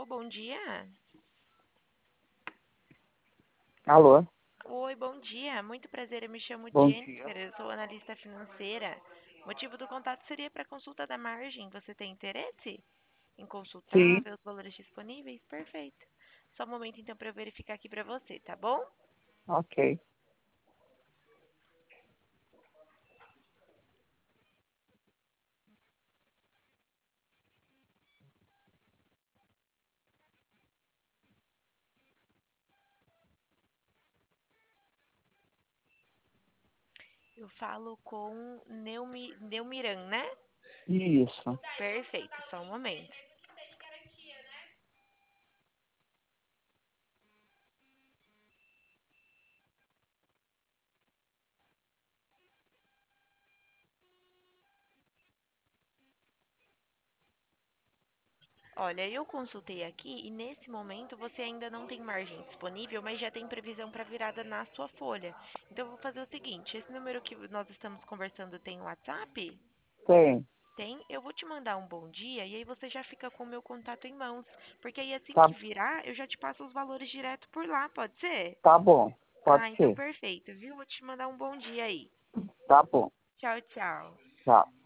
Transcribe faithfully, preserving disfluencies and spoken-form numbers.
bom dia. Alô? Oi, bom dia. Muito prazer, eu me chamo Bom dia. Jennifer, eu sou analista financeira. O motivo do contato seria para consulta da margem. Você tem interesse em consultar, Sim, ver os valores disponíveis? Perfeito. Só um momento então para eu verificar aqui para você, tá bom? ok. Eu falo com Neumi, Neumiran, né? Isso. Perfeito, só um momento. Olha, eu consultei aqui e nesse momento você ainda não tem margem disponível, mas já tem previsão para virada na sua folha. Então eu vou fazer o seguinte, esse número que nós estamos conversando tem WhatsApp? Tem. Tem? Eu vou te mandar um bom dia e aí você já fica com o meu contato em mãos, porque aí assim que Tá, virar, eu já te passo os valores direto por lá, pode ser? tá bom. Pode Ah, então ser. perfeito, viu? Vou te mandar um bom dia aí. Tá bom. Tchau, tchau. Tchau.